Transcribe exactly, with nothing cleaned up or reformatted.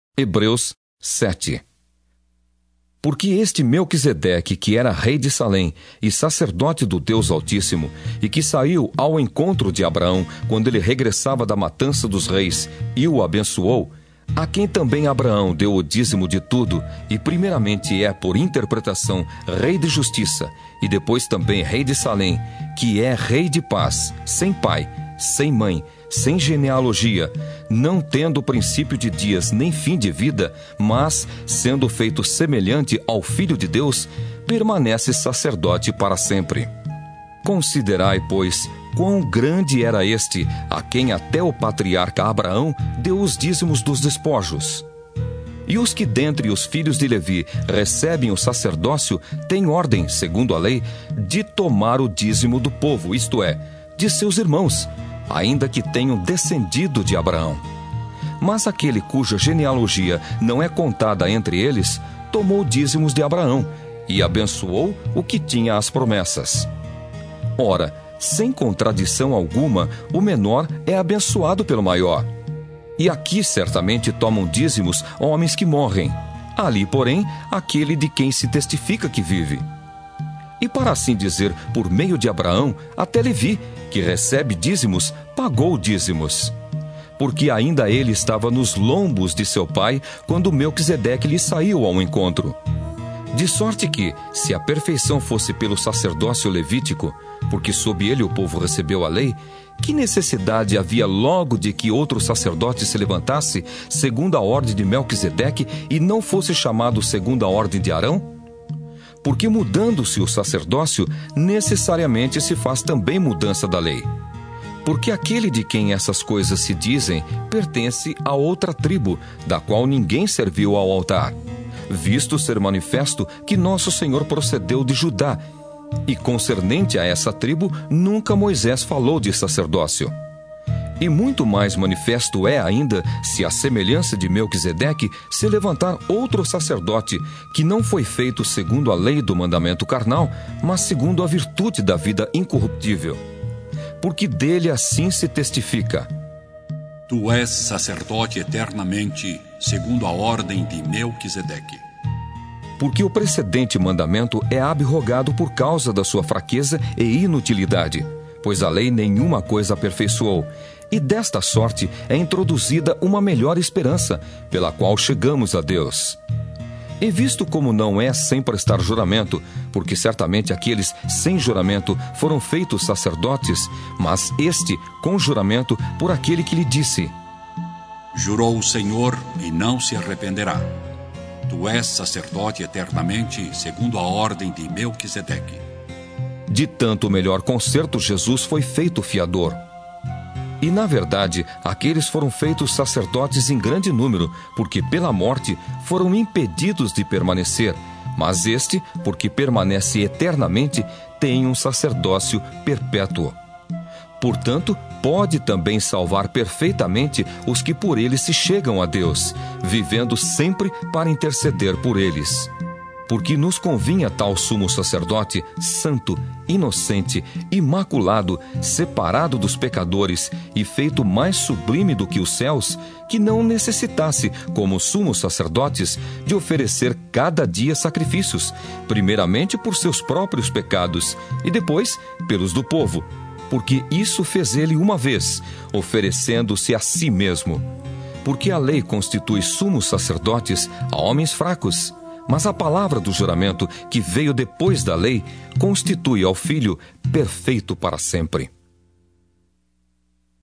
Hebreus sete. Porque este Melquisedeque, que era rei de Salém e sacerdote do Deus Altíssimo, e que saiu ao encontro de Abraão quando ele regressava da matança dos reis e o abençoou, a quem também Abraão deu o dízimo de tudo, e primeiramente é, por interpretação, rei de justiça, e depois também rei de Salém, que é rei de paz, sem pai, sem mãe, sem genealogia, não tendo princípio de dias nem fim de vida, mas, sendo feito semelhante ao Filho de Deus, permanece sacerdote para sempre. Considerai, pois, quão grande era este, a quem até o patriarca Abraão deu os dízimos dos despojos. E os que dentre os filhos de Levi recebem o sacerdócio têm ordem, segundo a lei, de tomar o dízimo do povo, isto é, de seus irmãos, ainda que tenham descendido de Abraão. Mas aquele cuja genealogia não é contada entre eles, tomou dízimos de Abraão e abençoou o que tinha as promessas. Ora, sem contradição alguma, o menor é abençoado pelo maior. E aqui certamente tomam dízimos homens que morrem. Ali, porém, aquele de quem se testifica que vive. E para assim dizer, por meio de Abraão, até Levi, que recebe dízimos, pagou dízimos. Porque ainda ele estava nos lombos de seu pai, quando Melquisedeque lhe saiu ao encontro. De sorte que, se a perfeição fosse pelo sacerdócio levítico, porque sob ele o povo recebeu a lei, que necessidade havia logo de que outro sacerdote se levantasse, segundo a ordem de Melquisedeque, e não fosse chamado segundo a ordem de Arão? Porque mudando-se o sacerdócio, necessariamente se faz também mudança da lei. Porque aquele de quem essas coisas se dizem pertence a outra tribo, da qual ninguém serviu ao altar, visto ser manifesto que nosso Senhor procedeu de Judá, e concernente a essa tribo, nunca Moisés falou de sacerdócio. E muito mais manifesto é ainda, se a semelhança de Melquisedeque se levantar outro sacerdote, que não foi feito segundo a lei do mandamento carnal, mas segundo a virtude da vida incorruptível. Porque dele assim se testifica: Tu és sacerdote eternamente, segundo a ordem de Melquisedeque. Porque o precedente mandamento é abrogado por causa da sua fraqueza e inutilidade, pois a lei nenhuma coisa aperfeiçoou, e desta sorte é introduzida uma melhor esperança, pela qual chegamos a Deus. E visto como não é sem prestar juramento, porque certamente aqueles sem juramento foram feitos sacerdotes, mas este com juramento por aquele que lhe disse: Jurou o Senhor e não se arrependerá. Tu és sacerdote eternamente, segundo a ordem de Melquisedeque. De tanto melhor concerto, Jesus foi feito fiador. E, na verdade, aqueles foram feitos sacerdotes em grande número, porque pela morte foram impedidos de permanecer, mas este, porque permanece eternamente, tem um sacerdócio perpétuo. Portanto, pode também salvar perfeitamente os que por ele se chegam a Deus, vivendo sempre para interceder por eles. Porque nos convinha tal sumo sacerdote, santo, inocente, imaculado, separado dos pecadores e feito mais sublime do que os céus, que não necessitasse, como sumos sacerdotes, de oferecer cada dia sacrifícios, primeiramente por seus próprios pecados e depois pelos do povo, porque isso fez ele uma vez, oferecendo-se a si mesmo. Porque a lei constitui sumos sacerdotes a homens fracos, mas a palavra do juramento, que veio depois da lei, constitui ao Filho perfeito para sempre.